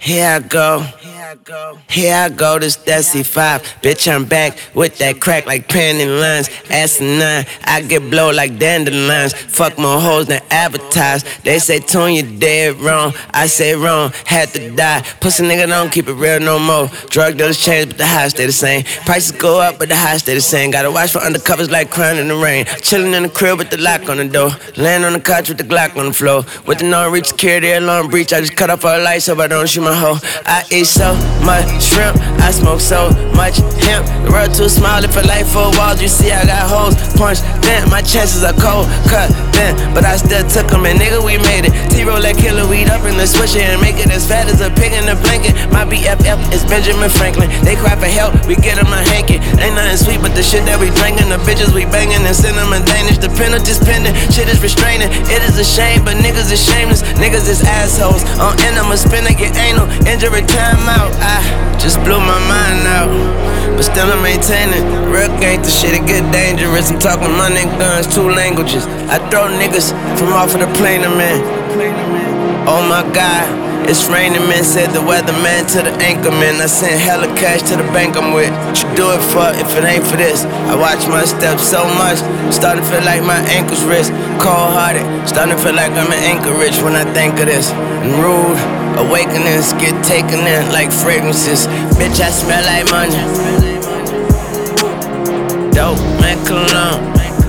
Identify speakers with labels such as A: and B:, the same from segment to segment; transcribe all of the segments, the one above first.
A: Here I go. Here I go, this that C5. Bitch, I'm back with that crack like panty lines. Asinine, I get blow like dandelions. Fuck more hoes than advertise. They say, Tune, you dead wrong. I say wrong, had to die. Pussy nigga don't keep it real no more. Drug dealers change, but the high stay the same. Prices go up, but the high stay the same. Gotta watch for undercovers like crying in the rain. Chillin' in the crib with the lock on the door. Laying on the couch with the Glock on the floor. With the non-reach security alarm breach. I just cut off all the lights so I don't shoot my hoe. I eat so much shrimp, I smoke so much hemp. The world too small, if I like 4 walls, you see I got holes. Punch, then my chances are cold, cut, then. But I still took them, and nigga, we made it. T-roll that killer weed up in the swisher and make it as fat as a pig in the blanket. My BFF is Benjamin Franklin. They cry for help, we get them a hanky. Ain't nothing sweet but the shit that we drinking. The bitches we banging and send them a Danish. The penalty's pending, shit is restraining. It is a shame, but niggas is shameless. Niggas is assholes. On end, I'ma spin and get anal. Injury time out. I just blew my mind out, but still I'm maintaining. Real gangsta shit, it get dangerous. I'm talking money and guns, 2 languages. I throw niggas from off of the plane, man. Oh my God, it's raining, man. Said the weatherman to the anchorman. I sent hella cash to the bank I'm with. What you do it for if it ain't for this? I watch my steps so much, starting to feel like my ankles wrist. Cold hearted, starting to feel like I'm in Anchorage when I think of this. And rude awakenings get taken in like fragrances. Bitch, I smell like money. Dope, man, cologne.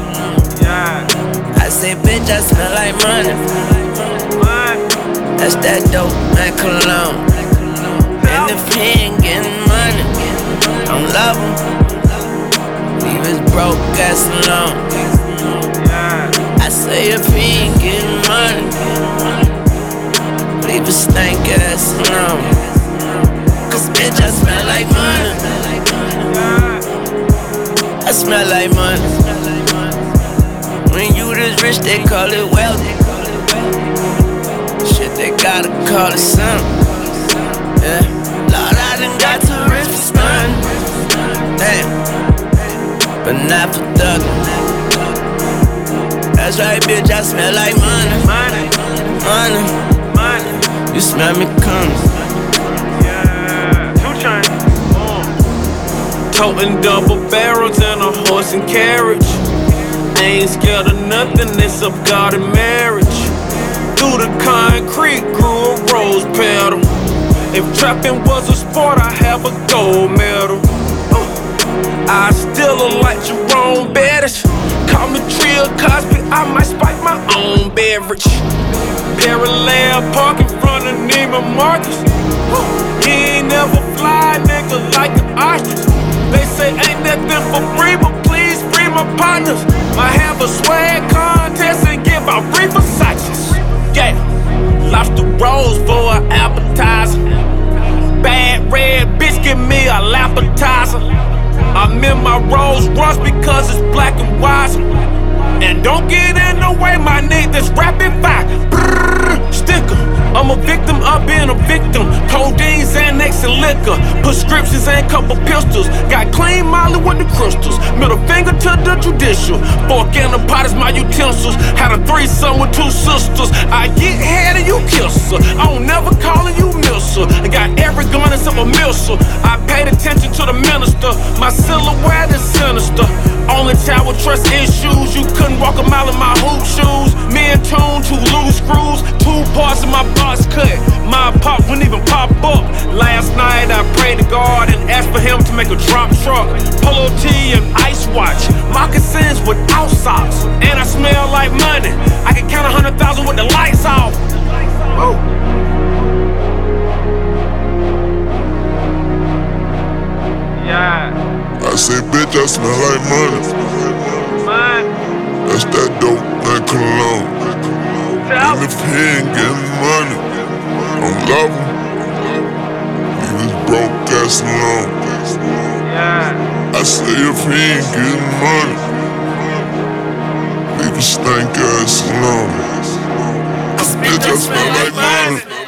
A: I say, bitch, I smell like money. That's that dope, man, cologne. And if he ain't getting money, don't love him. Leave his broke ass alone. I say, if he ain't getting money, leave his stank ass alone. Cause bitch, I smell like money. I smell like money. When you this rich, they call it wealthy. Shit, they gotta call it something. Yeah, Lord, I done got too rich for spun. Damn, but not for thuggin'. That's right, bitch, I smell like money. Money. You smell me coming.
B: Yeah, 2 Chainz. Toting double barrels and a horse and carriage. Ain't scared of nothing, it's up God and marriage. Through the concrete grew a rose petal. If trapping was a sport, I have a gold medal. I still look like Jerome Bettis. Call me Trill Cosby, I might spike my own beverage. Parallel park in front of Neiman Marcus. He ain't never fly, nigga, like an ostrich. They say ain't nothing for free, but please free my partners. Might have a swag contest and give out free Versace's. Yeah, lobster rolls for an appetizer. Bad red bitch, give me a appetizer. I'm in my Rolls Royce because it's black and white. And don't get in the way, my nigga, this rapid fire. Sticker, I'm a victim of being a victim. Codeine, Xanax, and liquor. Prescriptions and couple pistols. Got clean Molly with the crystals. Middle finger to the judicial. Fork and a pot is my utensils. Had a threesome with 2 sisters. I get head and you kiss her. I don't never calling you miss her. I got every gun except a missile. I paid attention to the minister. My silhouette is sinister. Only child with trust issues. You couldn't walk a mile in my hoop shoes. Me and Tune, 2 loose screws. 2 parts of my box cut. My pop wouldn't even pop up. Last night I prayed to God and asked for him to make a drop truck. Polo tee and ice watch. Moccasins without socks. And I smell like money. I can count 100,000 with the lights off. Woo. Yeah.
C: I say, bitch, I smell like money. That's that dope, that cologne. And if he ain't getting money, don't love him. Leave his broke ass alone.
B: Yeah.
C: I say, if he ain't getting money, leave his stank ass alone. Bitch, I smell like money.